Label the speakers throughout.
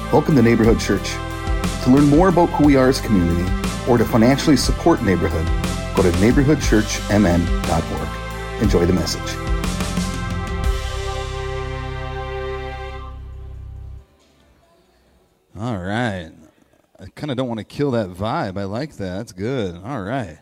Speaker 1: Welcome to Neighborhood Church. To learn more about who we are as a community or to financially support Neighborhood, go to neighborhoodchurchmn.org. Enjoy the message.
Speaker 2: All right. I kind of don't want to kill that vibe. I like that. That's good. All right.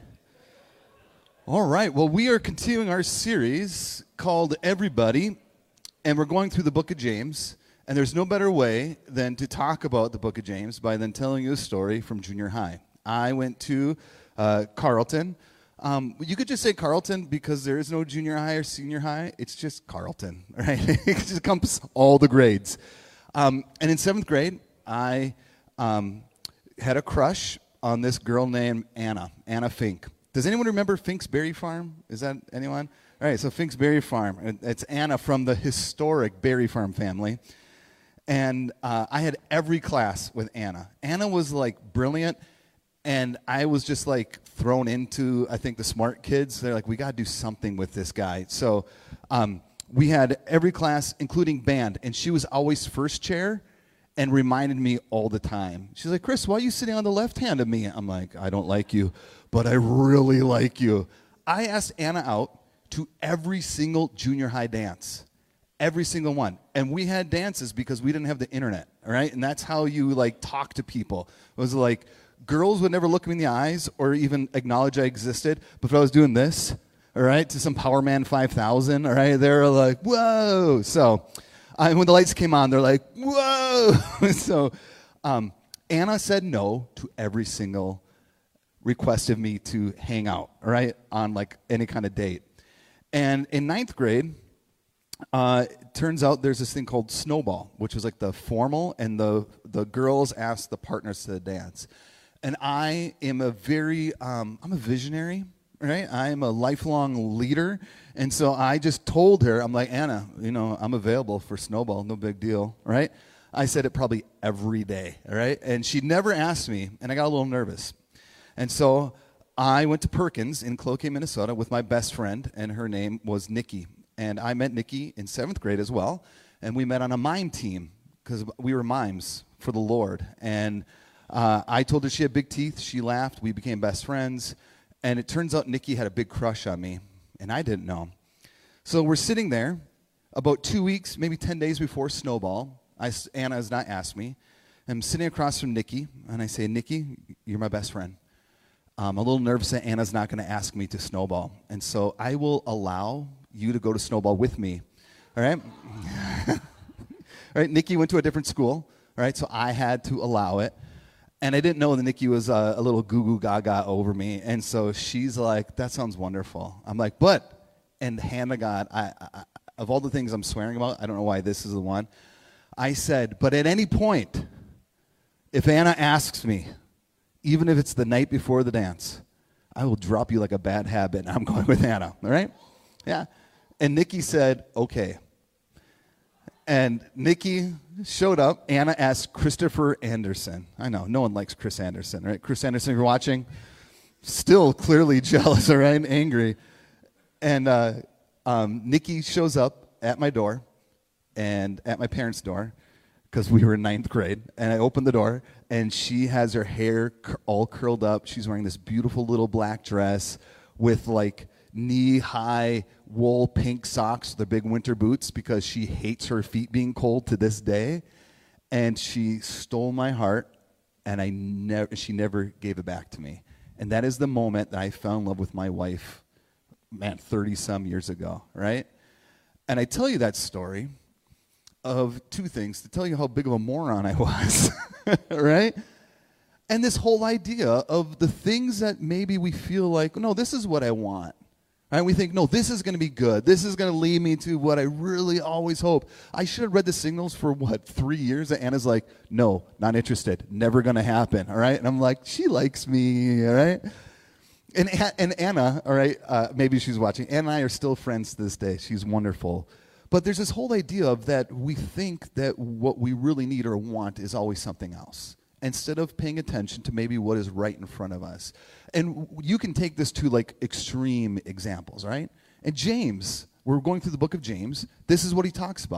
Speaker 2: All right. Well, we are continuing our series called Everybody, and we're going through the book of James. And there's no better way than to talk about the book of James by then telling you a story from junior high. I went to Carleton. You could just say Carleton because there is no junior high or senior high. It's just Carleton, right? It just encompasses all the grades. And in 7th grade, I had a crush on this girl named Anna Fink. Does anyone remember Fink's Berry Farm? Is that anyone? All right, so Fink's Berry Farm. It's Anna from the historic Berry Farm family. And I had every class with Anna. Anna was like brilliant, and I was just like thrown into, I think, the smart kids. They're like, we got to do something with this guy. So we had every class, including band, and she was always first chair and reminded me all the time. She's like, Chris, why are you sitting on the left hand of me? I'm like, I don't like you, but I really like you. I asked Anna out to every single junior high dance. Every single one. And we had dances because we didn't have the internet, all right? And that's how you, like, talk to people. It was like, girls would never look me in the eyes or even acknowledge I existed. But if I was doing this, all right, to some Power Man 5000, all right, they're like, whoa. So when the lights came on, they're like, whoa. So Anna said no to every single request of me to hang out, all right, on, like, any kind of date. And in 9th grade, it turns out there's this thing called Snowball, which was like the formal, and the girls ask the partners to dance. And I am I'm a visionary, right? I'm a lifelong leader. And so I just told her, I'm like, Anna, I'm available for Snowball, no big deal, right? I said it probably every day, all right? And she never asked me, and I got a little nervous. And so I went to Perkins in Cloquet, Minnesota with my best friend, and her name was Nikki. And I met Nikki in 7th grade as well, and we met on a mime team because we were mimes for the Lord. And I told her she had big teeth. She laughed. We became best friends. And it turns out Nikki had a big crush on me, and I didn't know. So we're sitting there about 2 weeks, maybe 10 days before Snowball. Anna has not asked me. I'm sitting across from Nikki, and I say, Nikki, you're my best friend. I'm a little nervous that Anna's not going to ask me to Snowball. And so I will allow you to go to Snowball with me, all right? All right, Nikki went to a different school, all right, so I had to allow it. And I didn't know that Nikki was a little goo-goo gaga over me, and so she's like, that sounds wonderful. I'm like, and hand to God, I of all the things I'm swearing about, I don't know why this is the one. I said, but at any point, if Anna asks me, even if it's the night before the dance, I will drop you like a bad habit, and I'm going with Anna, all right? Yeah. And Nikki said, okay. And Nikki showed up. Anna asked Christopher Anderson. I know, no one likes Chris Anderson, right? Chris Anderson, if you're watching, still clearly jealous, all right, and angry. And Nikki shows up at my door and at my parents' door because we were in 9th grade. And I opened the door, and she has her hair all curled up. She's wearing this beautiful little black dress with, like, knee-high wool pink socks, the big winter boots, because she hates her feet being cold to this day. And she stole my heart, and she never gave it back to me. And that is the moment that I fell in love with my wife, 30-some years ago, right? And I tell you that story of two things, to tell you how big of a moron I was, right? And this whole idea of the things that maybe we feel like, no, this is what I want. Right? We think, no, this is going to be good. This is going to lead me to what I really always hope. I should have read the signals for, 3 years? And Anna's like, no, not interested. Never going to happen, all right? And I'm like, she likes me, all right? And Anna, all right, maybe she's watching. Anna and I are still friends to this day. She's wonderful. But there's this whole idea of that we think that what we really need or want is always something else, instead of paying attention to maybe what is right in front of us. And you can take this to, like, extreme examples, right? And James, we're going through the book of James. This is what he talks about.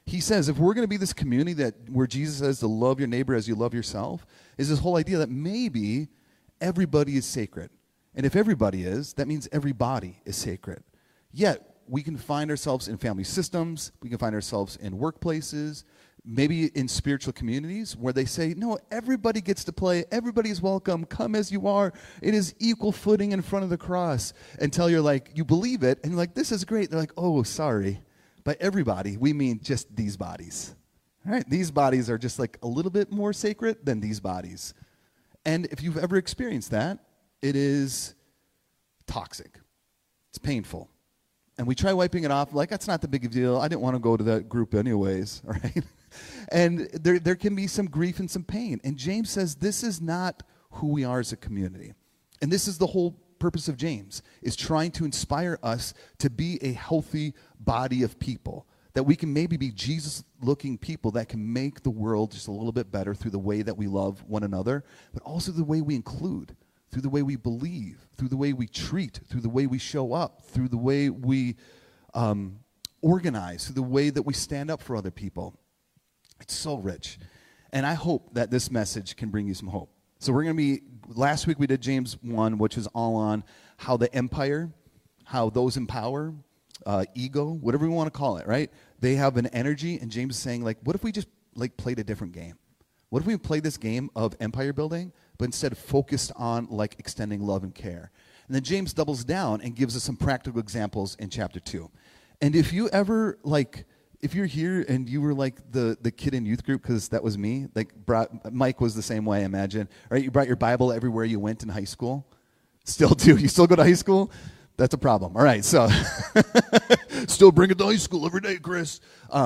Speaker 2: He says if we're going to be this community where Jesus says to love your neighbor as you love yourself, is this whole idea that maybe everybody is sacred. And if everybody is, that means every body is sacred. Yet, we can find ourselves in family systems, we can find ourselves in workplaces, maybe in spiritual communities where they say, no, everybody gets to play, everybody is welcome, come as you are. It is equal footing in front of the cross. Until you're like, you believe it, and you're like, this is great. They're like, oh, sorry. By everybody, we mean just these bodies. All right? These bodies are just like a little bit more sacred than these bodies. And if you've ever experienced that, it is toxic. It's painful. And we try wiping it off like, that's not the big deal. I didn't want to go to that group anyways, all right? And there can be some grief and some pain. And James says this is not who we are as a community. And this is the whole purpose of James, is trying to inspire us to be a healthy body of people, that we can maybe be Jesus-looking people that can make the world just a little bit better through the way that we love one another, but also the way we include, through the way we believe, through the way we treat, through the way we show up, through the way we organize, through the way that we stand up for other people. It's so rich. And I hope that this message can bring you some hope. So we're going to be, last week we did James 1, which is all on how the empire, how those in power, ego, whatever we want to call it, right? They have an energy, and James is saying, like, what if we just, like, played a different game? What if we played this game of empire building, but instead focused on, like, extending love and care? And then James doubles down and gives us some practical examples in chapter 2. And if you ever, like, if you're here and you were like the kid in youth group, because that was me, like Mike was the same way, I imagine, right? You brought your Bible everywhere you went in high school. Still do. You still go to high school? That's a problem. All right, so still bring it to high school every day, Chris.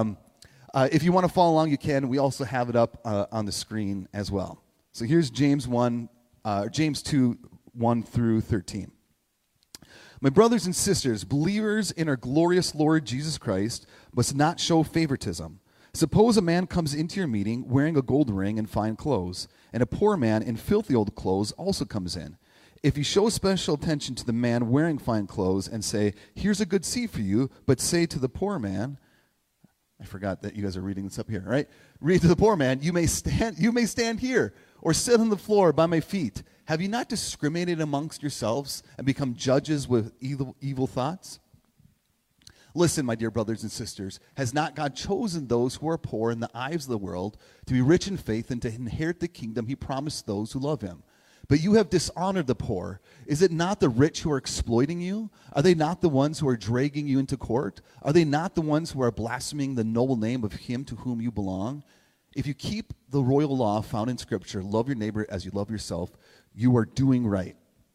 Speaker 2: If you want to follow along, you can. We also have it up on the screen as well. So here's James 2, 1 through 13. My brothers and sisters, believers in our glorious Lord Jesus Christ must not show favoritism. Suppose a man comes into your meeting wearing a gold ring and fine clothes, and a poor man in filthy old clothes also comes in. If you show special attention to the man wearing fine clothes and say, here's a good seat for you, but say to the poor man, I forgot that you guys are reading this up here, right? Read to the poor man, you may stand here, or sit on the floor by my feet. Have you not discriminated amongst yourselves and become judges with evil thoughts? Listen, my dear brothers and sisters, has not God chosen those who are poor in the eyes of the world to be rich in faith and to inherit the kingdom he promised those who love him? But you have dishonored the poor. Is it not the rich who are exploiting you? Are they not the ones who are dragging you into court? Are they not the ones who are blaspheming the noble name of him to whom you belong? If you keep the royal law found in Scripture, love your neighbor as you love yourself, you are doing right.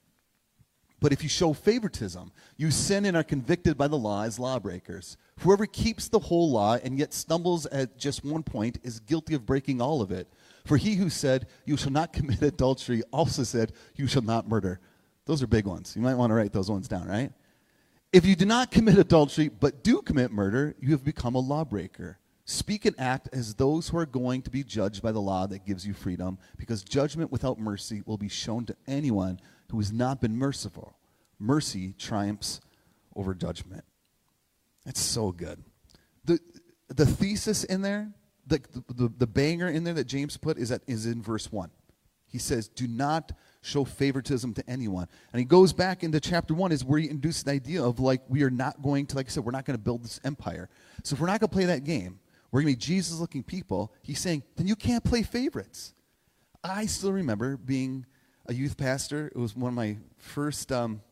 Speaker 2: But if you show favoritism, you sin and are convicted by the law as lawbreakers. Whoever keeps the whole law and yet stumbles at just one point is guilty of breaking all of it. For he who said, you shall not commit adultery, also said, you shall not murder. Those are big ones. You might want to write those ones down, right? If you do not commit adultery, but do commit murder, you have become a lawbreaker. Speak and act as those who are going to be judged by the law that gives you freedom, because judgment without mercy will be shown to anyone who has not been merciful. Mercy triumphs over judgment. That's so good. The thesis in there, the banger in there that James put is in verse 1. He says, do not show favoritism to anyone. And he goes back into chapter 1 is where he introduced the idea of, like, we are not going to, like I said, we're not going to build this empire. So if we're not going to play that game, we're going to be Jesus-looking people. He's saying, then you can't play favorites. I still remember being a youth pastor. It was one of my first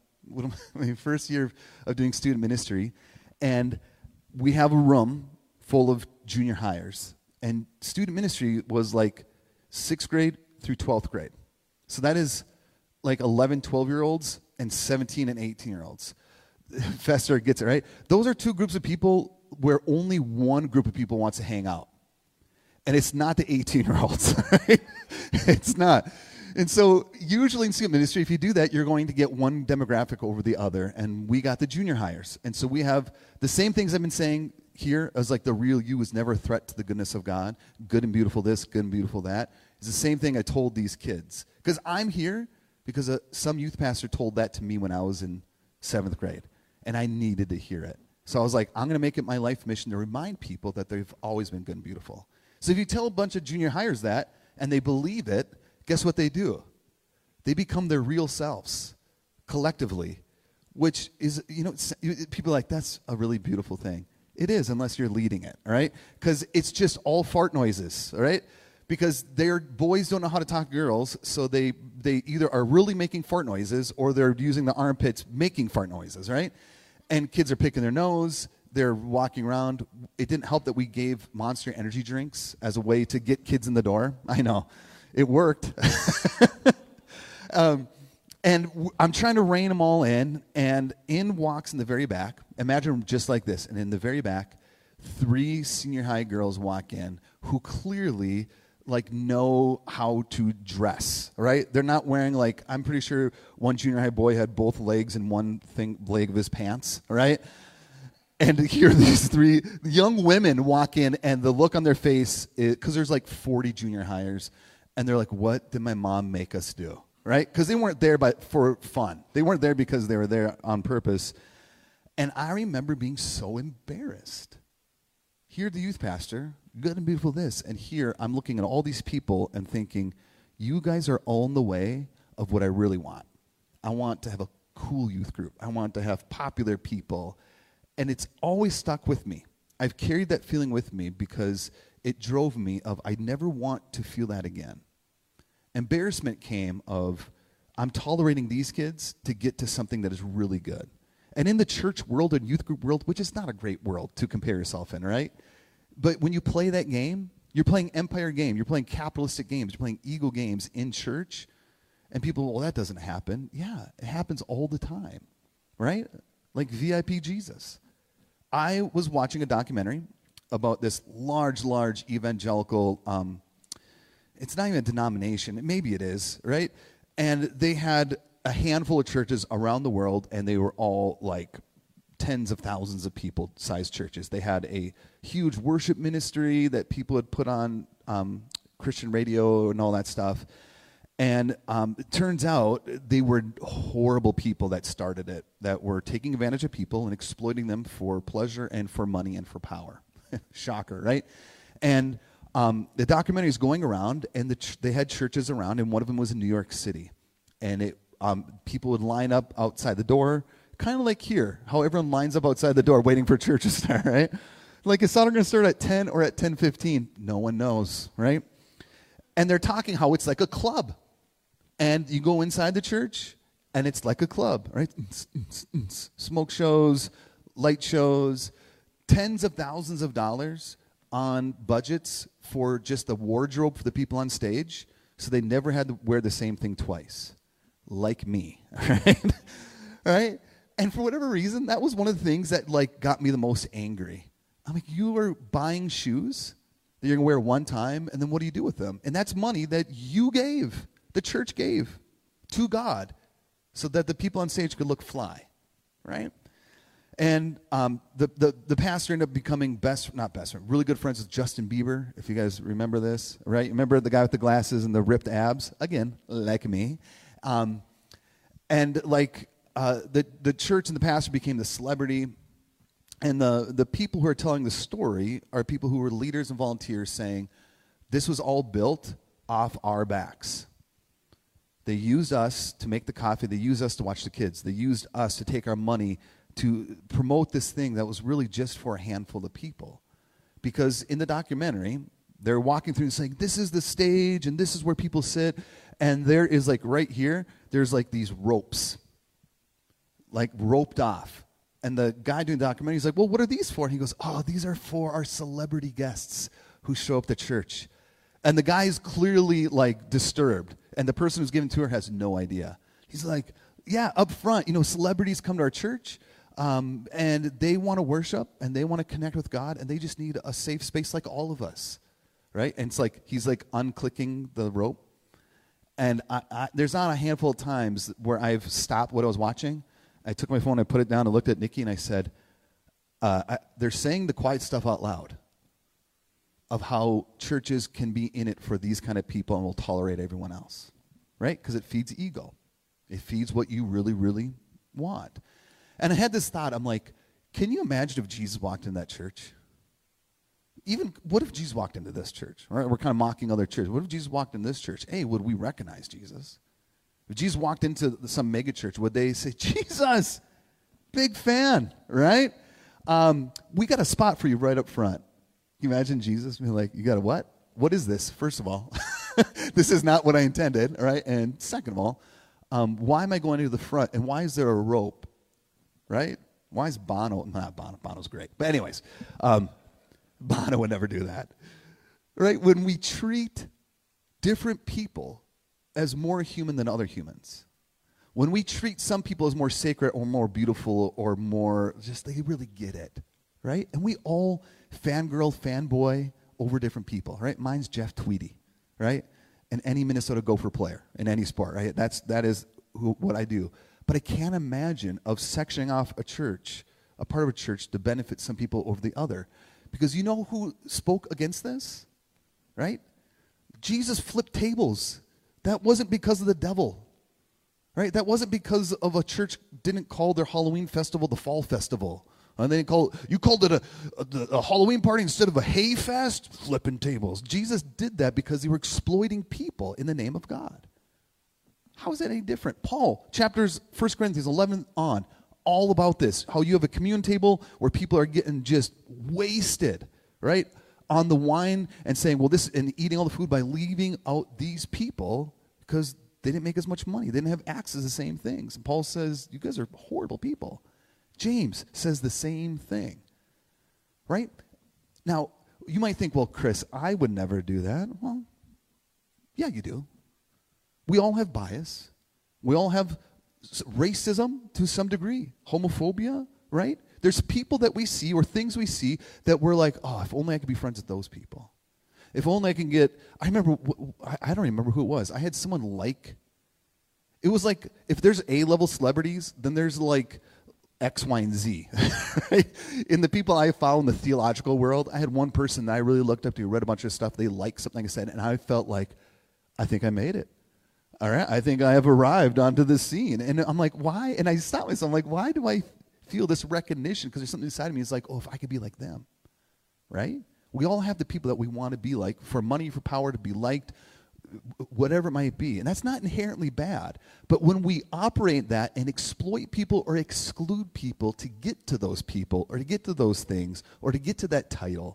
Speaker 2: year of doing student ministry. And we have a room full of junior hires. And student ministry was like 6th grade through 12th grade. So that is like 11, 12-year-olds and 17 and 18-year-olds. Fester gets it, right? Those are two groups of people where only one group of people wants to hang out. And it's not the 18-year-olds, right? It's not. And so usually in student ministry, if you do that, you're going to get one demographic over the other. And we got the junior hires. And so we have the same things I've been saying here as, like, the real you is never a threat to the goodness of God. Good and beautiful this, good and beautiful that. It's the same thing I told these kids. Because I'm here because some youth pastor told that to me when I was in 7th grade. And I needed to hear it. So I was like, I'm going to make it my life mission to remind people that they've always been good and beautiful. So if you tell a bunch of junior hires that and they believe it, guess what they do? They become their real selves collectively, which is, people are like, that's a really beautiful thing. It is, unless you're leading it, all right? Because it's just all fart noises, all right? Because boys don't know how to talk to girls, so they either are really making fart noises or they're using the armpits making fart noises, right? And kids are picking their nose. They're walking around. It didn't help that we gave Monster energy drinks as a way to get kids in the door. I know. It worked. I'm trying to rein them all in, and in walks in the very back. Imagine just like this. And in the very back, 3 senior high girls walk in who clearly know how to dress, right? They're not wearing I'm pretty sure one junior high boy had both legs in one leg of his pants, right? And here these 3 young women walk in, and the look on their face, because there's 40 junior hires, and they're like, what did my mom make us do, right? Because they weren't there for fun. They weren't there because they were there on purpose. And I remember being so embarrassed. Here, the youth pastor, good and beautiful this, and here I'm looking at all these people and thinking, you guys are all in the way of what I really want. I want to have a cool youth group. I want to have popular people. And it's always stuck with me. I've carried that feeling with me because it drove me of I never want to feel that again. Embarrassment came of I'm tolerating these kids to get to something that is really good. And in the church world and youth group world, which is not a great world to compare yourself in, right? But when you play that game, you're playing empire game, you're playing capitalistic games, you're playing ego games in church, and people, well, that doesn't happen. Yeah, it happens all the time, right? Like VIP Jesus. I was watching a documentary about this large evangelical, it's not even a denomination, maybe it is, right? And they had a handful of churches around the world, and they were all tens of thousands of people sized churches. They had a huge worship ministry that people had put on Christian radio and all that stuff. And it turns out they were horrible people that started it, that were taking advantage of people and exploiting them for pleasure and for money and for power. Shocker, right? And the documentary is going around, and they had churches around, and one of them was in New York City. And people would line up outside the door, kind of like here, how everyone lines up outside the door waiting for church to start, right? Is Sauter going to start at 10 or at 10:15? No one knows, right? And they're talking how it's like a club. And you go inside the church, and it's like a club, right? Smoke shows, light shows, tens of thousands of dollars on budgets for just the wardrobe for the people on stage, so they never had to wear the same thing twice, like me, right? Right? And for whatever reason, that was one of the things that got me the most angry. I'm like, you are buying shoes that you're going to wear one time, and then what do you do with them? And that's money that you gave. The church gave to God so that the people on stage could look fly, right? And the pastor ended up becoming really good friends with Justin Bieber, if you guys remember this, right? Remember the guy with the glasses and the ripped abs? Again, like me. The church and the pastor became the celebrity, and the people who are telling the story are people who were leaders and volunteers saying, this was all built off our backs. They used us to make the coffee. They used us to watch the kids. They used us to take our money to promote this thing that was really just for a handful of people. Because in the documentary, they're walking through and saying, this is the stage, and this is where people sit. And there is right here, there's these ropes, roped off. And the guy doing the documentary is like, well, what are these for? And he goes, oh, these are for our celebrity guests who show up to church. And the guy is clearly disturbed. And the person who's giving to her has no idea. He's like, yeah, up front, celebrities come to our church, and they want to worship, and they want to connect with God, and they just need a safe space like all of us, right? And it's he's unclicking the rope. And there's not a handful of times where I've stopped what I was watching. I took my phone, I put it down, I looked at Nikki, and I said, they're saying the quiet stuff out loud of how churches can be in it for these kind of people and will tolerate everyone else, right? Because it feeds ego. It feeds what you really, really want. And I had this thought, I'm like, Can you imagine if Jesus walked in that church? Even, what if Jesus walked into this church? Right? We're kind of mocking other churches. What if Jesus walked in this church? Hey, would we recognize Jesus? If Jesus walked into some mega church, would they say, Jesus, big fan, right? We got a spot for you right up front. Can you imagine Jesus being like, you got a what? What is this, first of all? This is not what I intended, right? And second of all, why am I going to the front? And why is there a rope, right? Why is Bono, not Bono, Bono's great. But anyways, Bono would never do that, right? When we treat different people as more human than other humans, when we treat some people as more sacred or more beautiful or more, just they really get it, right? And we all fangirl, fanboy over different people, right? Mine's Jeff Tweedy, right? And any Minnesota Gopher player in any sport, right? That is what I do. But I can't imagine of sectioning off a church, a part of a church, to benefit some people over the other. Because you know who spoke against this, right? Jesus flipped tables. That wasn't because of the devil, right? That wasn't because of a church didn't call their Halloween festival the fall festival. And they called it a Halloween party instead of a hay fest, flipping tables. Jesus did that because they were exploiting people in the name of God. How is that any different? Paul, chapters 1 Corinthians 11 on, all about this. How you have a communion table where people are getting just wasted, right? On the wine and saying, well, this, and eating all the food by leaving out these people because they didn't make as much money. They didn't have access to the same things. And Paul says, you guys are horrible people. James says the same thing, right? Now, you might think, well, Chris, I would never do that. Well, yeah, you do. We all have bias. We all have racism to some degree, homophobia, right? There's people that we see or things we see that we're like, oh, if only I could be friends with those people. If only I can get, I remember, I don't remember who it was. I had someone like, it was like, if there's A-level celebrities, then there's like X, Y, and Z. Right? In the people I follow in the theological world, I had one person that I really looked up to, read a bunch of stuff, they liked something I said, and I felt like, I think I made it. All right, I think I have arrived onto this scene. And I'm like, why? And I stopped myself. I'm like, why do I feel this recognition? Because there's something inside of me. It's like, oh, if I could be like them, right? We all have the people that we want to be like, for money, for power, to be liked, whatever it might be. And that's not inherently bad. But when we operate that and exploit people or exclude people to get to those people or to get to those things or to get to that title,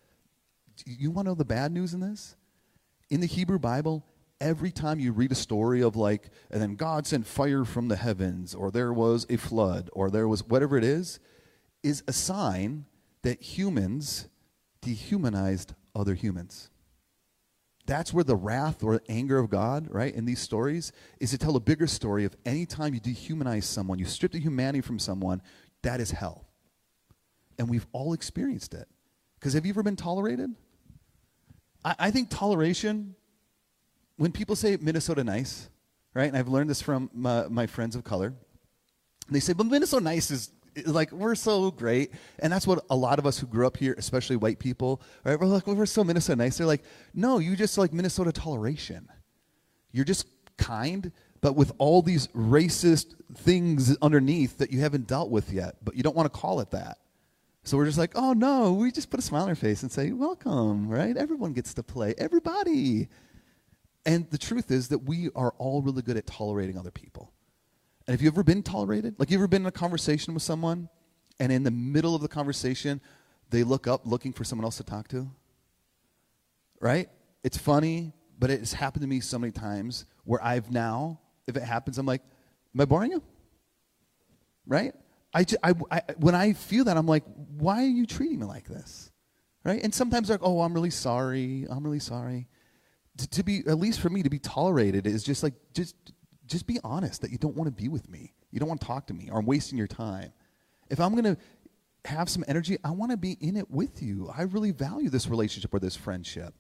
Speaker 2: you want to know the bad news in this? In the Hebrew Bible, every time you read a story of like, and then God sent fire from the heavens, or there was a flood, or there was whatever it is a sign that humans dehumanized other humans. That's where the wrath or anger of God, right, in these stories, is to tell a bigger story of any time you dehumanize someone, you strip the humanity from someone, that is hell. And we've all experienced it. Because have you ever been tolerated? I think toleration, when people say Minnesota nice, right, and I've learned this from my friends of color, they say, but Minnesota nice is like, we're so great. And that's what a lot of us who grew up here, especially white people, right, we're like, well, we're so Minnesota nice. They're like, no, you just like Minnesota toleration. You're just kind, but with all these racist things underneath that you haven't dealt with yet, but you don't want to call it that. So we're just like, oh, no, we just put a smile on our face and say, welcome, right? Everyone gets to play. Everybody. And the truth is that we are all really good at tolerating other people. And have you ever been tolerated? Like, you ever been in a conversation with someone, and in the middle of the conversation, they look up looking for someone else to talk to? Right? It's funny, but it's happened to me so many times where I've now, if it happens, I'm like, am I boring you? Right? When I feel that, I'm like, why are you treating me like this? Right? And sometimes they're like, oh, I'm really sorry. I'm really sorry. To be, at least for me, to be tolerated is just like, just be honest that you don't want to be with me. You don't want to talk to me, or I'm wasting your time. If I'm going to have some energy, I want to be in it with you. I really value this relationship or this friendship.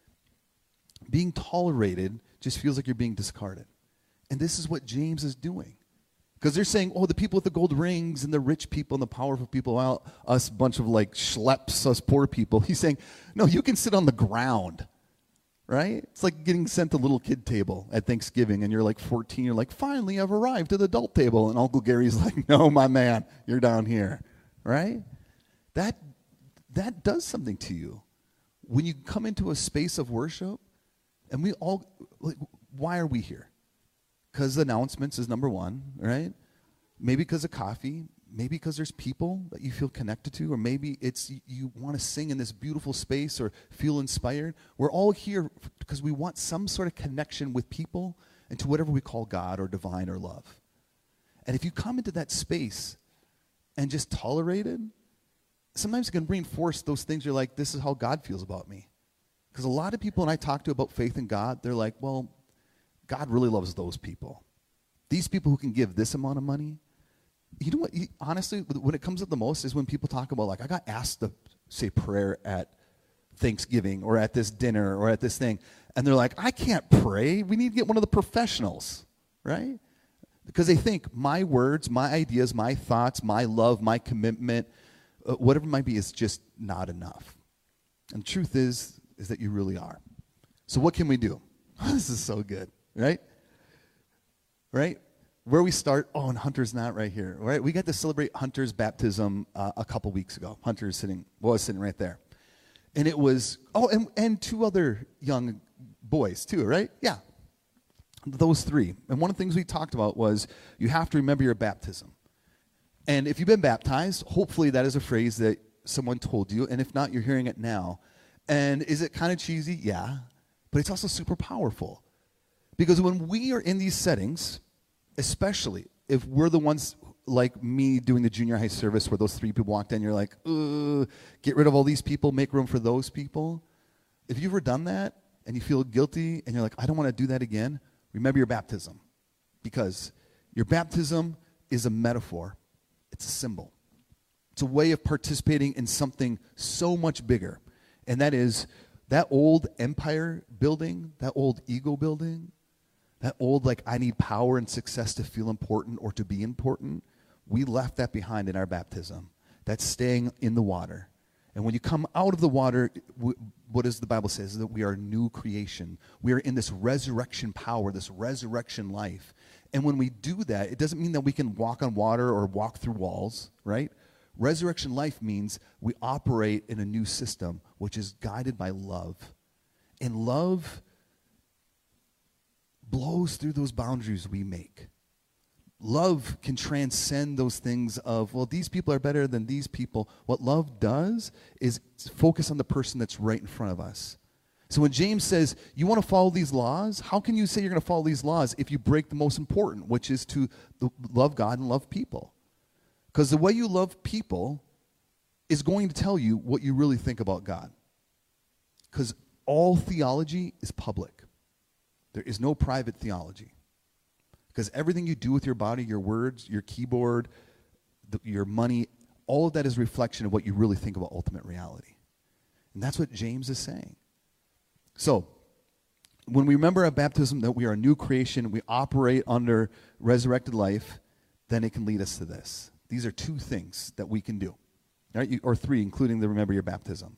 Speaker 2: Being tolerated just feels like you're being discarded. And this is what James is doing. Because they're saying, oh, the people with the gold rings and the rich people and the powerful people, well, us bunch of like schleps, us poor people. He's saying, no, you can sit on the ground. Right? It's like getting sent to little kid table at Thanksgiving, and you're like 14. You're like, finally, I've arrived at the adult table. And Uncle Gary's like, no, my man, you're down here. right? That does something to you. When you come into a space of worship, and we all, like, why are we here? Because the announcements is number one, right? Maybe because of coffee, maybe because there's people that you feel connected to, or maybe it's you want to sing in this beautiful space or feel inspired. We're all here because we want some sort of connection with people and to whatever we call God or divine or love. And if you come into that space and just tolerate it, sometimes it can reinforce those things. You're like, this is how God feels about me. Because a lot of people, when I talk to about faith in God, they're like, well, God really loves those people. These people who can give this amount of money. You know what, honestly, when it comes up the most is when people talk about, like, I got asked to say prayer at Thanksgiving or at this dinner or at this thing. And they're like, I can't pray. We need to get one of the professionals, right? Because they think my words, my ideas, my thoughts, my love, my commitment, whatever it might be, is just not enough. And the truth is that you really are. So what can we do? This is so good, right? Right? Where we start, and Hunter's not right here, right? We got to celebrate Hunter's baptism a couple weeks ago. Hunter was sitting right there. And it was, and two other young boys too, right? Yeah. Those three. And one of the things we talked about was you have to remember your baptism. And if you've been baptized, hopefully that is a phrase that someone told you. And if not, you're hearing it now. And is it kind of cheesy? Yeah. But it's also super powerful. Because when we are in these settings, especially if we're the ones like me doing the junior high service where those three people walked in, you're like, get rid of all these people, make room for those people. If you've ever done that and you feel guilty and you're like, I don't want to do that again, remember your baptism. Because your baptism is a metaphor. It's a symbol. It's a way of participating in something so much bigger. And that is that old empire building, that old ego building, that old, like, I need power and success to feel important or to be important. We left that behind in our baptism. That's staying in the water. And when you come out of the water, what does the Bible say? Is that we are new creation. We are in this resurrection power, this resurrection life. And when we do that, it doesn't mean that we can walk on water or walk through walls, right? Resurrection life means we operate in a new system, which is guided by love. And love blows through those boundaries we make. Love can transcend those things of, well, these people are better than these people. What love does is focus on the person that's right in front of us. So when James says, you want to follow these laws, how can you say you're going to follow these laws if you break the most important, which is to love God and love people? Because the way you love people is going to tell you what you really think about God. Because all theology is public. There is no private theology. Because everything you do with your body, your words, your keyboard, your money, all of that is a reflection of what you really think about ultimate reality. And that's what James is saying. So, when we remember our baptism that we are a new creation, we operate under resurrected life, then it can lead us to this. These are two things that we can do, right? Or three, including the remember your baptism.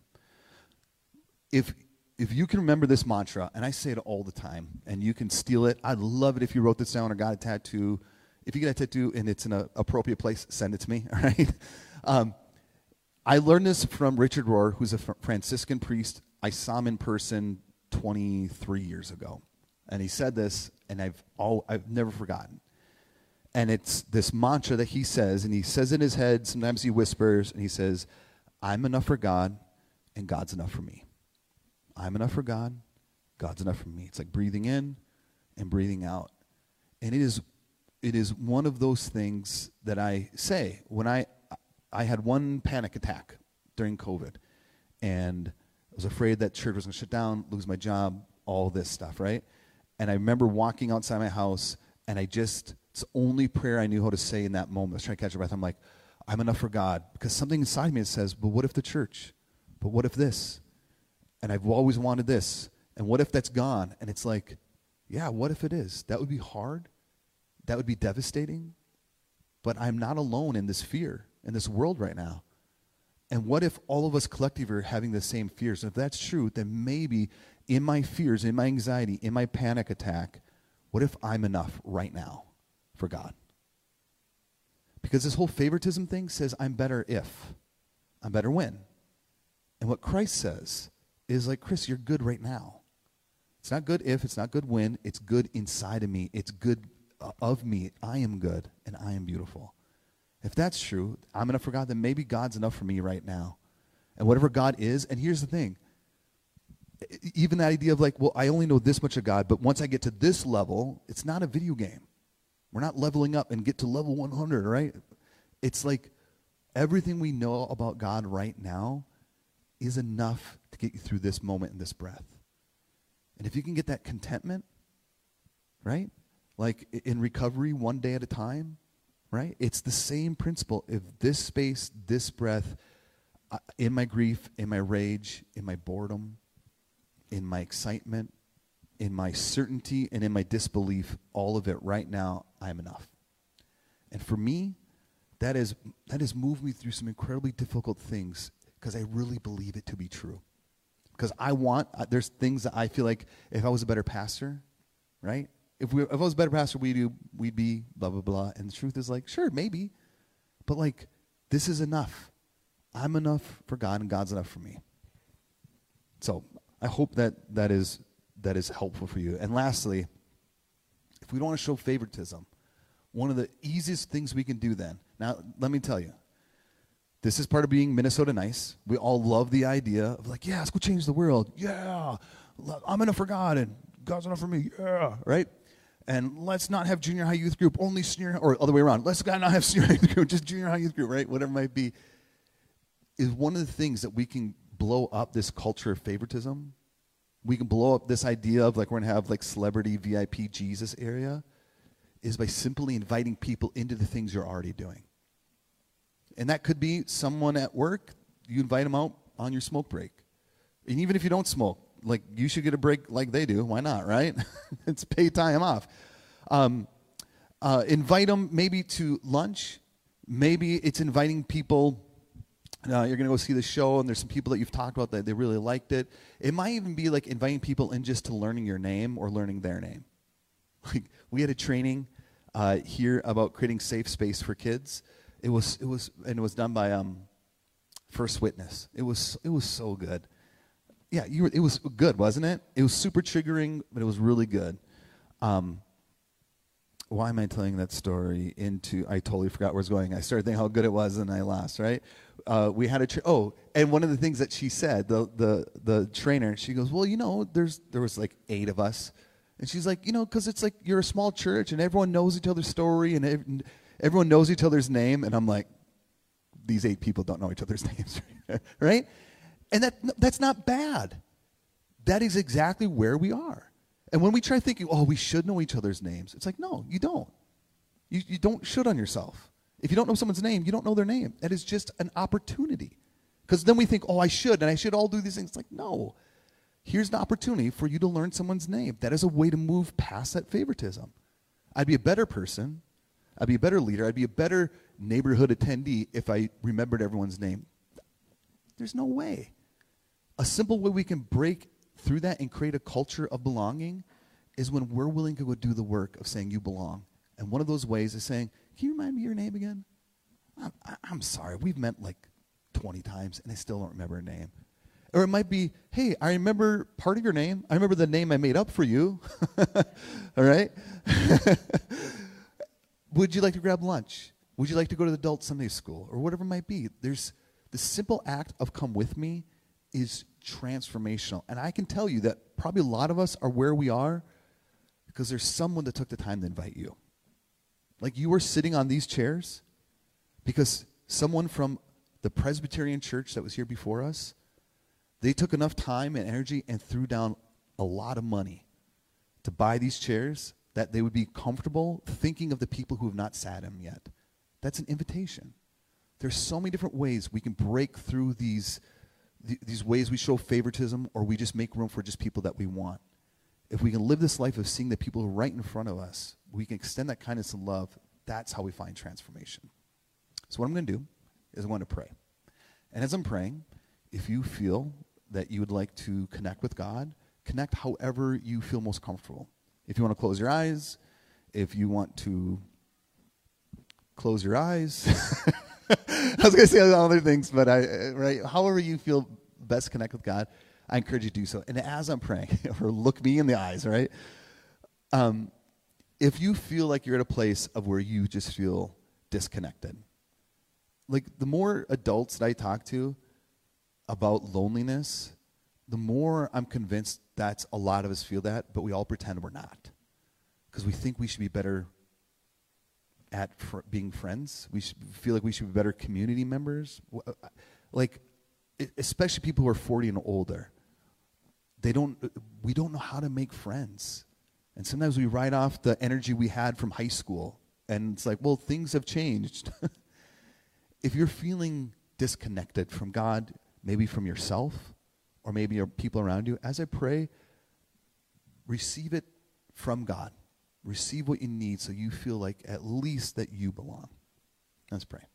Speaker 2: If you can remember this mantra, and I say it all the time, and you can steal it, I'd love it if you wrote this down or got a tattoo. If you get a tattoo and it's in an appropriate place, send it to me, all right? I learned this from Richard Rohr, who's a Franciscan priest. I saw him in person 23 years ago. And he said this, and I've never forgotten. And it's this mantra that he says, and he says in his head, sometimes he whispers, and he says, I'm enough for God, and God's enough for me. I'm enough for God, God's enough for me. It's like breathing in and breathing out. And it is one of those things that I say when I had one panic attack during COVID, and I was afraid that church was going to shut down, lose my job, all this stuff, right? And I remember walking outside my house, and it's the only prayer I knew how to say in that moment. I was trying to catch my breath. I'm like, I'm enough for God. Because something inside me that says, but what if the church? But what if this? And I've always wanted this. And what if that's gone? And it's like, yeah, what if it is? That would be hard. That would be devastating. But I'm not alone in this fear, in this world right now. And what if all of us collectively are having the same fears? And if that's true, then maybe in my fears, in my anxiety, in my panic attack, what if I'm enough right now for God? Because this whole favoritism thing says I'm better if, I'm better when. And what Christ says is like, Chris, you're good right now. It's not good if, it's not good when, it's good inside of me. It's good of me. I am good and I am beautiful. If that's true, I'm enough for God, then maybe God's enough for me right now. And whatever God is, and here's the thing, even the idea of like, well, I only know this much of God, but once I get to this level, it's not a video game. We're not leveling up and get to level 100, right? It's like everything we know about God right now is enough to get you through this moment and this breath. And if you can get that contentment, right? Like in recovery, one day at a time, right? It's the same principle. If this space, this breath, in my grief, in my rage, in my boredom, in my excitement, in my certainty, and in my disbelief, all of it right now, I am enough. And for me, that has moved me through some incredibly difficult things because I really believe it to be true. Because there's things that I feel like if I was a better pastor, right? If I was a better pastor, we'd be blah, blah, blah. And the truth is like, sure, maybe. But like, this is enough. I'm enough for God and God's enough for me. So I hope that is helpful for you. And lastly, if we don't want to show favoritism, one of the easiest things we can do then, now let me tell you, this is part of being Minnesota nice. We all love the idea of like, yeah, let's go change the world. Yeah, I'm enough for God and God's enough for me. Yeah, right? And let's not have junior high youth group, only senior, or other way around. Let's not have senior high youth group, just junior high youth group, right? Whatever it might be, is one of the things that we can blow up this culture of favoritism. We can blow up this idea of like we're going to have like celebrity VIP Jesus area is by simply inviting people into the things you're already doing. And that could be someone at work, you invite them out on your smoke break. And even if you don't smoke, like you should get a break like they do. Why not, right? It's paid time off. Invite them maybe to lunch. Maybe it's inviting people. You're going to go see the show, and there's some people that you've talked about that they really liked it. It might even be like inviting people in just to learning your name or learning their name. Like we had a training here about creating safe space for kids. It was done by First Witness. It was so good. Yeah, it was good, wasn't it? It was super triggering, but it was really good. Why am I telling that story I totally forgot where it's going. I started thinking how good it was, and I lost, right? We had and one of the things that she said, the trainer, she goes, well, there was like 8 of us. And she's like, because it's like you're a small church, and everyone knows each other's story, and everyone knows each other's name. And I'm like, these 8 people don't know each other's names, right? And that's not bad. That is exactly where we are. And when we try thinking, oh, we should know each other's names, it's like, no, you don't. You don't should on yourself. If you don't know someone's name, you don't know their name. That is just an opportunity. Because then we think, oh, I should all do these things. It's like, no. Here's an opportunity for you to learn someone's name. That is a way to move past that favoritism. I'd be a better person. I'd be a better leader. I'd be a better neighborhood attendee if I remembered everyone's name. There's no way. A simple way we can break through that and create a culture of belonging is when we're willing to go do the work of saying you belong. And one of those ways is saying, can you remind me your name again? I'm sorry, we've met like 20 times and I still don't remember a name. Or it might be, hey, I remember part of your name. I remember the name I made up for you. All right? Would you like to grab lunch? Would you like to go to the adult Sunday school? Or whatever it might be. There's the simple act of come with me is transformational. And I can tell you that probably a lot of us are where we are because there's someone that took the time to invite you. Like you were sitting on these chairs because someone from the Presbyterian church that was here before us, they took enough time and energy and threw down a lot of money to buy these chairs that they would be comfortable thinking of the people who have not sat in them yet. That's an invitation. There's so many different ways we can break through these ways we show favoritism or we just make room for just people that we want. If we can live this life of seeing the people who are right in front of us, we can extend that kindness and love. That's how we find transformation. So what I'm going to do is I'm going to pray. And as I'm praying, if you feel that you would like to connect with God, connect however you feel most comfortable. If you want to close your eyes, if you want to close your eyes. I was going to say other things, but right, however you feel best connect with God, I encourage you to do so. And as I'm praying, or look me in the eyes, right? If you feel like you're at a place of where you just feel disconnected, like the more adults that I talk to about loneliness, the more I'm convinced that's a lot of us feel that, but we all pretend we're not. Because we think we should be better at being friends. We should feel like we should be better community members. Especially people who are 40 and older. We don't know how to make friends. And sometimes we write off the energy we had from high school. And it's like, well, things have changed. If you're feeling disconnected from God, maybe from yourself, or maybe your people around you, as I pray, receive it from God. Receive what you need so you feel like at least that you belong. Let's pray.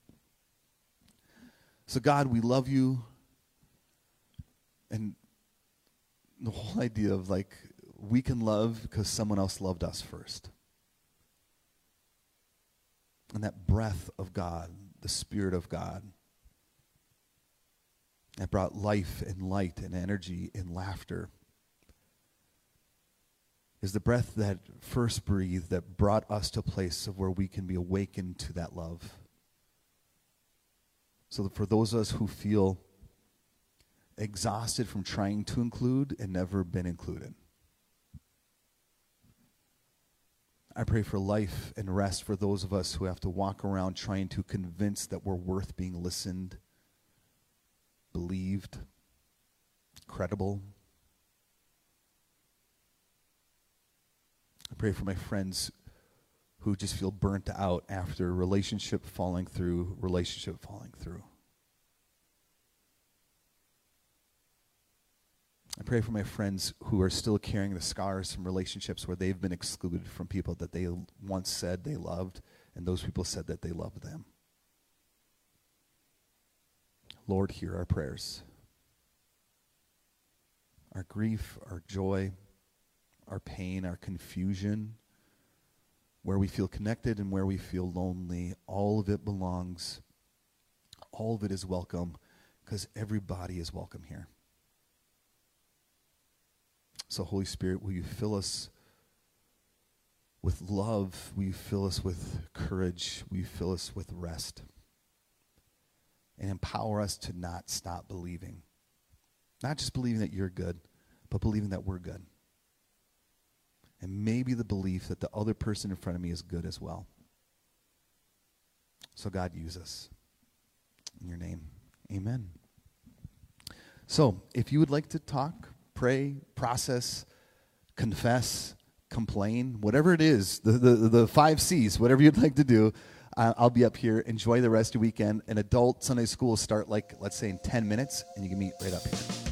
Speaker 2: So God, we love you. And the whole idea of like, we can love because someone else loved us first. And that breath of God, the Spirit of God, that brought life and light and energy and laughter, is the breath that first breathed, that brought us to a place of where we can be awakened to that love. So that for those of us who feel exhausted from trying to include and never been included, I pray for life and rest for those of us who have to walk around trying to convince that we're worth being listened, believed, credible. I pray for my friends who just feel burnt out after relationship falling through. I pray for my friends who are still carrying the scars from relationships where they've been excluded from people that they once said they loved, and those people said that they loved them. Lord, hear our prayers. Our grief, our joy, our pain, our confusion, where we feel connected and where we feel lonely, all of it belongs. All of it is welcome because everybody is welcome here. So Holy Spirit, will you fill us with love? Will you fill us with courage? Will you fill us with rest? And empower us to not stop believing. Not just believing that you're good, but believing that we're good. And maybe the belief that the other person in front of me is good as well. So God, use us. In your name, amen. So if you would like to talk, pray, process, confess, complain, whatever it is, the 5 C's, whatever you'd like to do, I'll be up here. Enjoy the rest of your weekend. An adult Sunday school will start let's say in 10 minutes, and you can meet right up here.